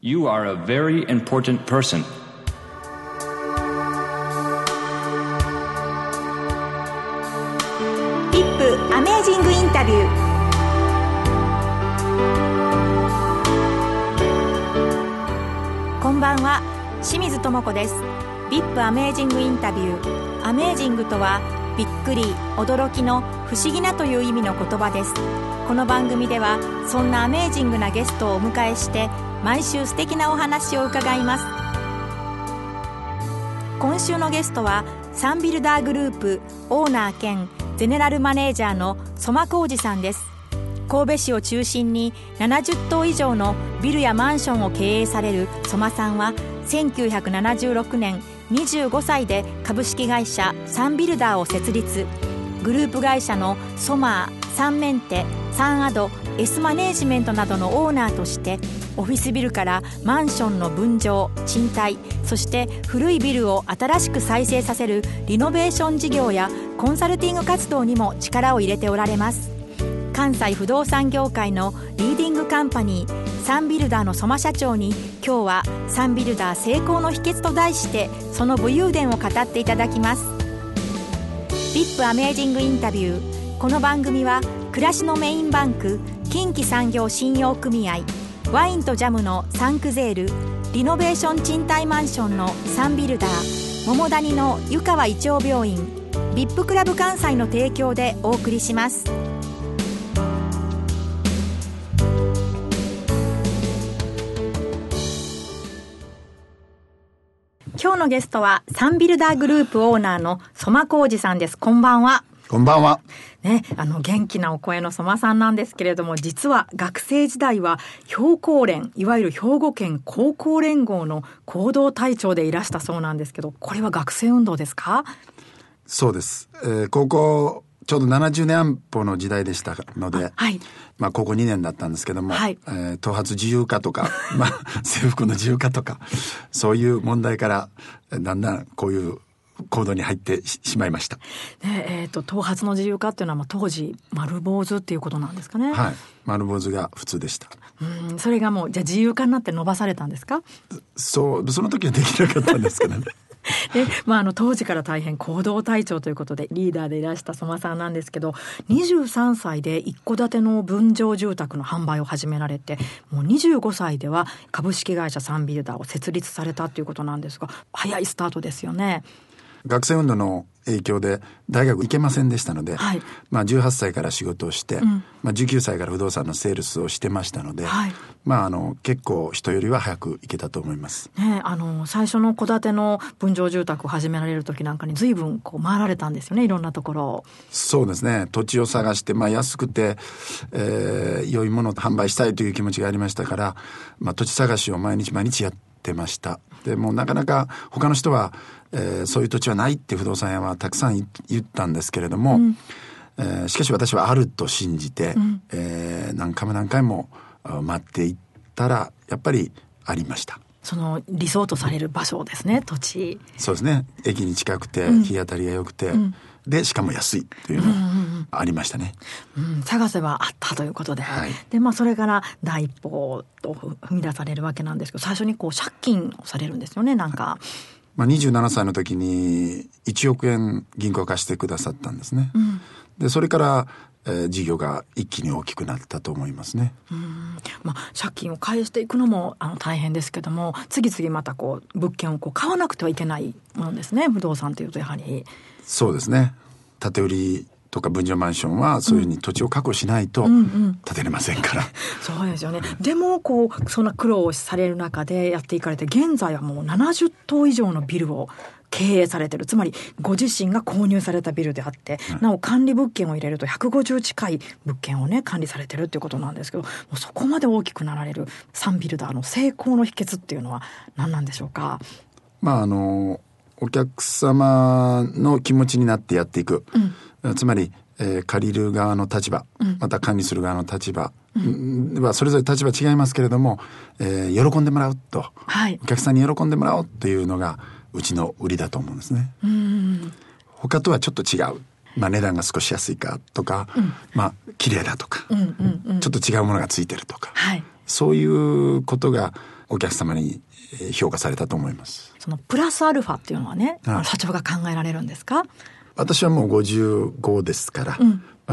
You are a very important person. VIP アメージングインタビュー。こんばんは、清水智子です。 VIP アメージングインタビュー。アメージングとはびっくり、驚きの不思議なという意味の言葉です。この番組ではそんなアメージングなゲストをお迎えして毎週素敵なお話を伺います。今週のゲストはサンビルダーグループオーナー兼ゼネラルマネージャーの曽間浩二さんです。神戸市を中心に70棟以上のビルやマンションを経営される曽間さんは1976年25歳で株式会社サンビルダーを設立。グループ会社のソマー、サンメンテ、サンアド、Sマネージメントなどのオーナーとしてオフィスビルからマンションの分譲、賃貸、そして古いビルを新しく再生させるリノベーション事業やコンサルティング活動にも力を入れておられます。関西不動産業界のリーディングカンパニーサンビルダーの曽間社長に今日はサンビルダー成功の秘訣と題してその武勇伝を語っていただきます。 VIP アメージングインタビュー。この番組は暮らしのメインバンク近畿産業信用組合、ワインとジャムのサンクゼール、リノベーション賃貸マンションのサンビルダー、桃谷の湯川胃腸病院、VIP クラブ関西の提供でお送りします。今日のゲストはサンビルダーグループオーナーの曽間浩二さんです。こんばんは。 こんばんは。 ね、元気なお声の曽間さんなんですけれども、実は学生時代は兵工連、いわゆる兵庫県高校連合の行動隊長でいらしたそうなんですけど、これは学生運動ですか？ そうです。高校ちょうど70年安保の時代でしたので、 はい、 高校2年だったんですけども、 はい、 頭髪自由化とか、制服の自由化とか、そういう問題からだんだんこういう行動に入ってしまいました。 ね、頭髪の自由化っていうのは当時丸坊主っていうことなんですかね。 はい、丸坊主が普通でした。 それがもうじゃあ自由化になって伸ばされたんですか？ その時はできなかったんですけどね。 で当時から大変行動隊長ということでリーダーでいらした曽間さんなんですけど、23歳で一戸建ての分譲住宅の販売を始められて、もう25歳では株式会社サンビルダーを設立されたということなんですが、早いスタートですよね。 学生運動の影響で大学行けませんでしたので、はい、18歳から仕事をして、19歳から不動産のセールスをしてましたので、はい、結構人よりは早く行けたと思います、 ね、最初の戸建ての分譲住宅を始められる時なんかに随分回られたんですよね、いろんなところを。 そうですね、土地を探して、安くて、良いものを販売したいという気持ちがありましたから、土地探しを毎日やってました。でもなかなか他の人はそういう土地はないって不動産屋はたくさん言ったんですけれども、しかし私はあると信じて、何回も待っていったらやっぱりありました。 その理想とされる場所ですね、土地。 そうですね、駅に近くて、日当たりが良くて、でしかも安いというのありましたね、 探せばあったということで、はい、でそれから第一歩を踏み出されるわけなんですけど、最初に借金をされるんですよね、 27歳の時に1億円銀行が貸してくださったんですね、でそれから事業が一気に大きくなったと思いますね。 借金を返していくのも大変ですけども、次々また物件を買わなくてはいけないものですね、不動産というと。やはりそうですね、建て売りとか分譲マンションはそういうふうに土地を確保しないと建てれませんから、 そうですよね。でもそんな苦労をされる中でやっていかれて、現在はもう70棟以上のビルを経営されてる。つまりご自身が購入されたビルであって、なお管理物件を入れると150近い物件をね管理されてるっていうことなんですけど、もうそこまで大きくなられるサンビルダーの成功の秘訣っていうのは何なんでしょうか？ お客様の気持ちになってやっていく、つまり、借りる側の立場、また管理する側の立場はそれぞれ立場違いますけれども、喜んでもらうと、お客さんに喜んでもらおうというのがうちの売りだと思うんですね。他とはちょっと違う、値段が少し安いかとか、綺麗だとか、ちょっと違うものがついてるとか、 そういうことがお客様に評価されたと思います。 そのプラスアルファっていうのはね、社長が考えられるんですか？ 私はもう55ですから、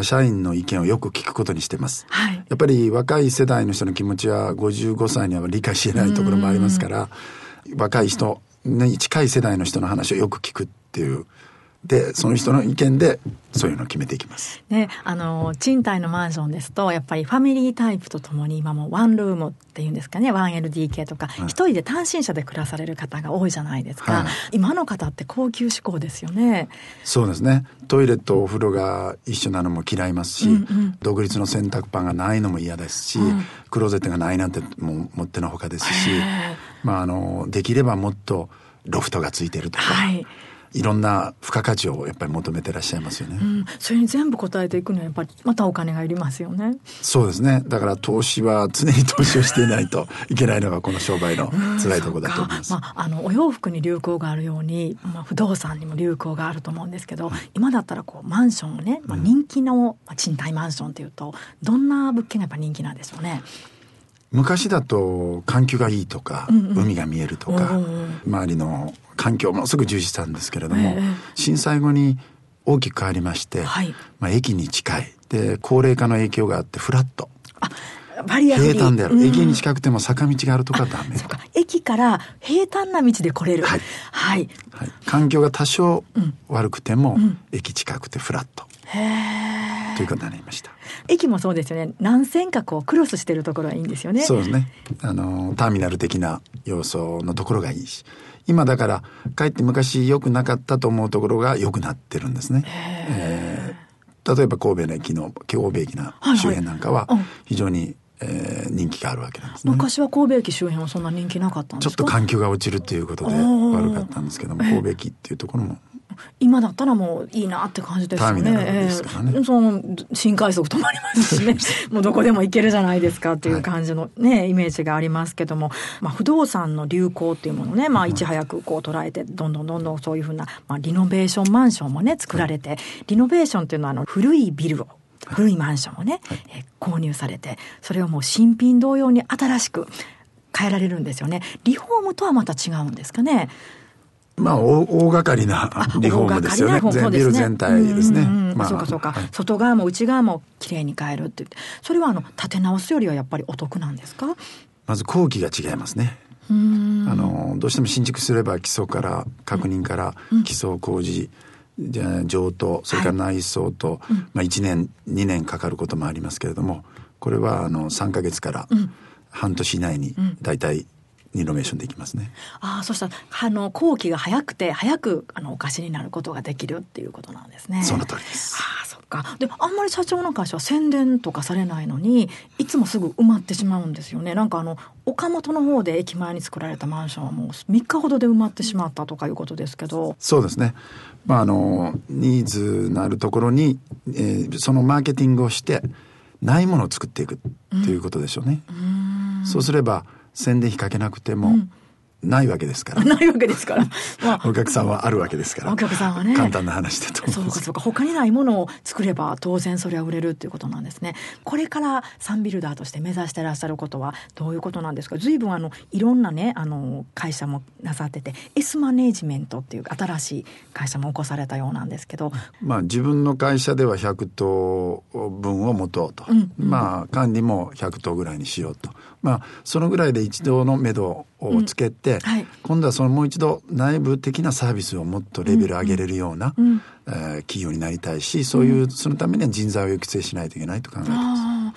社員の意見をよく聞くことにしてます、 はい、 やっぱり若い世代の人の気持ちは55歳には理解しないところもありますから、若い人、ね、近い世代の人の話をよく聞くっていうで、その人の意見でそういうのを決めていきます、 ね、賃貸のマンションですとやっぱりファミリータイプとともに今もワンルームっていうんですかね、 1LDK とか一人で単身者で暮らされる方が多いじゃないですか、今の方って高級志向ですよね。 そうですね。トイレとお風呂が一緒なのも嫌いますし、独立の洗濯板がないのも嫌ですし、クローゼットがないなんてもうもってのほかですし、できればもっとロフトがついてるとか、いろんな付加価値をやっぱり求めてらっしゃいますよね、 それに全部応えていくにはやっぱりまたお金がいりますよね。 そうですね。だから投資は常に投資をしていないといけないのがこの商売の辛いところだと思います。 お洋服に流行があるように、不動産にも流行があると思うんですけど、今だったらマンションをね、人気の賃貸マンションっていうとどんな物件がやっぱ人気なんでしょうね。 昔だと環境がいいとか、海が見えるとか、周りの環境もすぐ重視したんですけれども、震災後に大きく変わりまして、駅に近いで高齢化の影響があってフラット、 バリアフリー、 平坦である、駅に近くても坂道があるとかダメ。 そうか、駅から平坦な道で来れる、 環境が多少悪くても、駅近くてフラットということになりました。 駅もそうですよね。何線かクロスしてるところがいいんですよね。 そうですね。ターミナル的な要素のところがいいし、今だからかえって昔良くなかったと思うところが良くなってるんですね。例えば神戸の駅の神戸駅の周辺なんかは非常に人気があるわけなんですね。 昔は神戸駅周辺はそんな人気なかったんですか？ ちょっと環境が落ちるということで悪かったんですけども、神戸駅っていうところも今だったらもういいなって感じですよね。 ターミナルですからね、 その新快速止まりますしねもうどこでも行けるじゃないですかっていう感じの、イメージがありますけども、不動産の流行っていうものをね、いち早く捉えてどんどんそういうふうな、リノベーションマンションもね作られて、リノベーションっていうのは古いビルを古いマンションをね、購入されて、それをもう新品同様に新しく変えられるんですよね。リフォームとはまた違うんですかね。 大掛かりなリフォームですよね。ビル全体ですね。 そうか、外側も内側もきれいに変えるって言って、それは建て直すよりはやっぱりお得なんですか？ まず工期が違いますね。どうしても新築すれば基礎から確認から基礎工事、上等、それから内装と、1年2年かかることもありますけれども、これは3ヶ月から半年以内にだいたいリノベーションできますね。 そしたら工期が早くて早くお貸しになることができるっていうことなんですね。 その通りです。 そっか。であんまり社長の会社は宣伝とかされないのにいつもすぐ埋まってしまうんですよね。なんか岡本の方で駅前に作られたマンションはもう3日ほどで埋まってしまったとかいうことですけど。 そうですね。ニーズのあるところに、そのマーケティングをしてないものを作っていくっていうことでしょうね。そうすれば宣伝費かけなくてもないわけですから、 ないわけですからお客さんはあるわけですから、 お客さんはね、 簡単な話だと思います。 そうか他にないものを作れば当然それは売れるっていうことなんですね。これからサンビルダーとして目指してらっしゃることはどういうことなんですか？随分いろんなね会社もなさってて、 S マネージメントっていう新しい会社も起こされたようなんですけど、 自分の会社では100棟分を持とうと、管理も100棟ぐらいにしようと、そのぐらいで一度の目処をつけて、今度はそのもう一度内部的なサービスをもっとレベル上げれるような、企業になりたいし、そのためには人材を育成しないといけないと考えてます。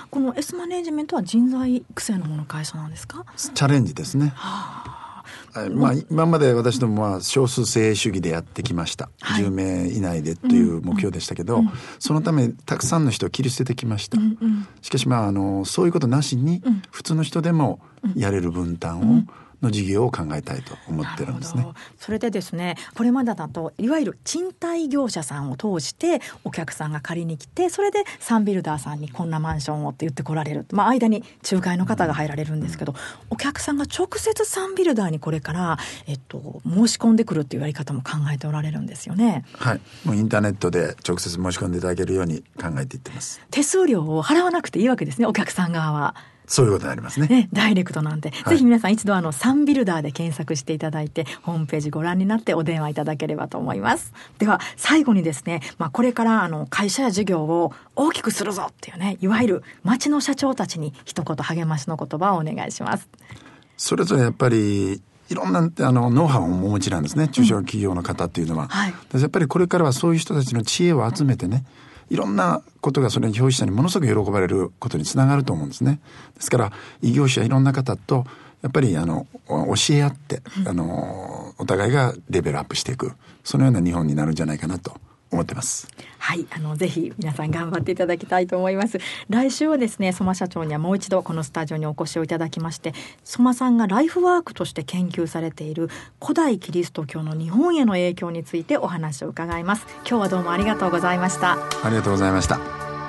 この S マネージメントは人材育成のも会社なんですか？ チャレンジですね。今まで私どもは少数精鋭主義でやってきました、10名以内でという目標でしたけど、そのためたくさんの人を切り捨ててきました。しかしそういうことなしに、普通の人でもやれる分担の事業を考えたいと思ってるんですね。 それでですね、これまでだといわゆる賃貸業者さんを通してお客さんが借りに来て、それでサンビルダーさんにこんなマンションをって言って来られる、間に仲介の方が入られるんですけど、お客さんが直接サンビルダーにこれから、申し込んでくるっていうやり方も考えておられるんですよね。 もうインターネットで直接申し込んでいただけるように考えていってます。 手数料を払わなくていいわけですね、お客さん側は。 そういうことになりますね。 ダイレクトなんで、ぜひ皆さん一度サンビルダーで検索していただいて、ホームページご覧になってお電話いただければと思います。では最後にですね、これから会社や事業を大きくするぞっていうね、いわゆる町の社長たちに一言励ましの言葉をお願いします。 それぞれやっぱりいろんなノウハウをお持ちなんですね、中小企業の方っていうのは。やっぱりこれからはそういう人たちの知恵を集めてね、いろんなことがそれに消費者にものすごく喜ばれることにつながると思うんですね。ですから異業種やいろんな方とやっぱり教え合って、お互いがレベルアップしていく、そのような日本になるんじゃないかなと思ってます。 はい、ぜひ皆さん頑張っていただきたいと思います。来週はですね、相馬社長にはもう一度このスタジオにお越しをいただきまして、相馬さんがライフワークとして研究されている古代キリスト教の日本への影響についてお話を伺います。今日はどうもありがとうございました。 ありがとうございました。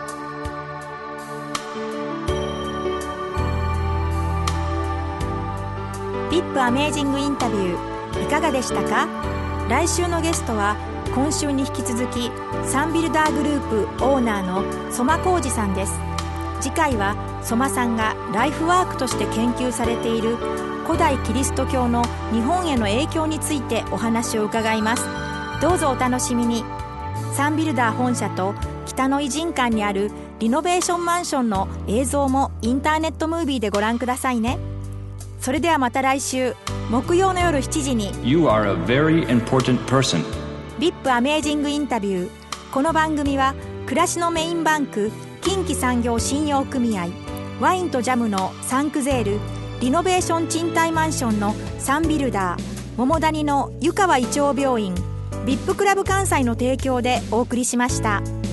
VIP アメージングインタビューいかがでしたか？来週のゲストは今週に引き続きサンビルダーグループオーナーの相馬浩二さんです。次回は相馬さんがライフワークとして研究されている古代キリスト教の日本への影響についてお話を伺います。どうぞお楽しみに。サンビルダー本社と北の異人館にあるリノベーションマンションの映像もインターネットムービーでご覧くださいね。それではまた来週木曜の夜7時に You are a very important person。 VIP アメージングインタビュー。この番組は暮らしのメインバンク近畿産業信用組合、ワインとジャムのサンクゼール、リノベーション賃貸マンションのサンビルダー、桃谷の湯川胃腸病院、VIP クラブ関西の提供でお送りしました。